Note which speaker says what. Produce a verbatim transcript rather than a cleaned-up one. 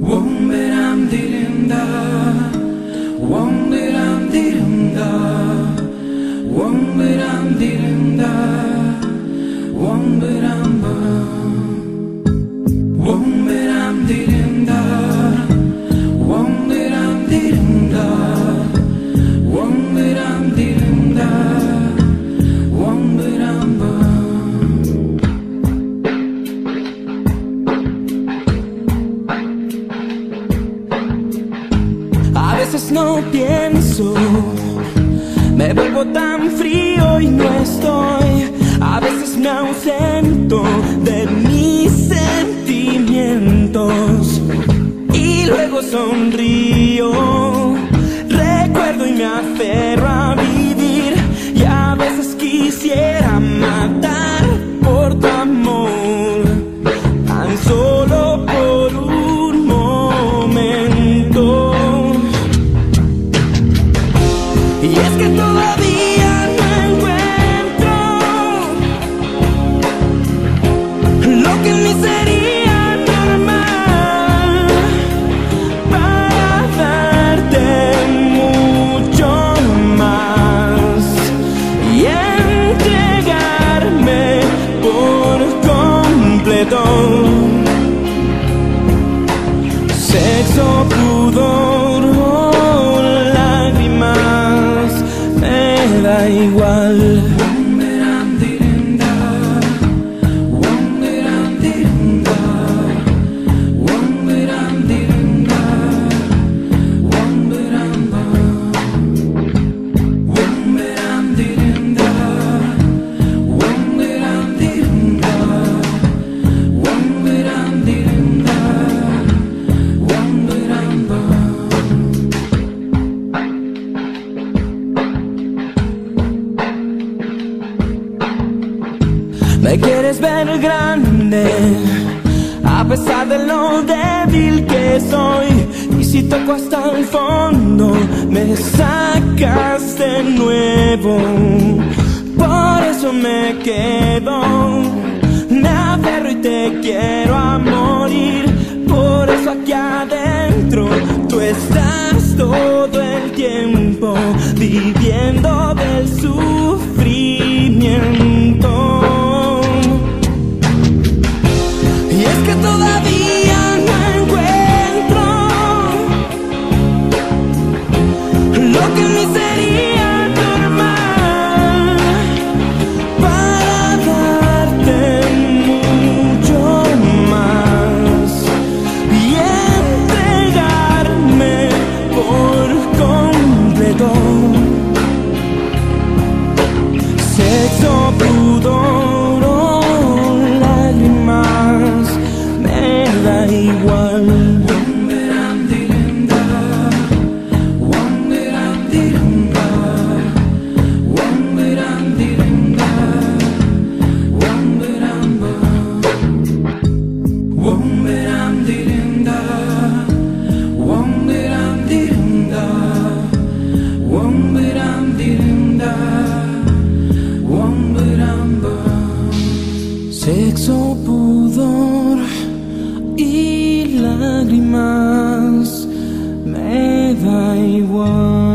Speaker 1: Womberam dirinda, womberam dirinda, womberam dirinda, womberam ba, womberam dirinda, womberam dirinda, womberam dirinda, womberam ba.
Speaker 2: A veces no pienso, me vuelvo tan frío y no estoy. A veces me ausento de mis sentimientos y luego sonrío. Recuerdo y me aferro a vivir, y a veces quisiera matar por tu amor, tan solo por un momento. Y es que todavía no encuentro lo que en mí sería normal para darte mucho más y entregarme por completo. Sexo, pudor o lágrimas, me da igual.
Speaker 1: Womberam dirinda, womberam dirinda, womberam dirinda, womberam ba, womberam dirinda, womberam dirinda, womberam dirinda, womberam ba.
Speaker 2: Me quieres ver grande, a pesar de lo débil que soy. Y si toco hasta el fondo, me sacas de nuevo. Por eso me quedo, me aferro y te quiero a morir. Por eso aquí adentro tú estás todo el tiempo, viviendo del sufrimiento. Y es que todavía no encuentro lo que en mí sería normal para darte mucho más y entregarme por completo. Sexo, pudor o lágrimas, me da igual.
Speaker 1: Womberam dirinda, womberam dirinda, womberam dirinda, womberam ba, womberam dirinda, womberam dirinda, womberam dirinda, womberam ba.
Speaker 2: Sexo, pudor y lágrimas, me da igual.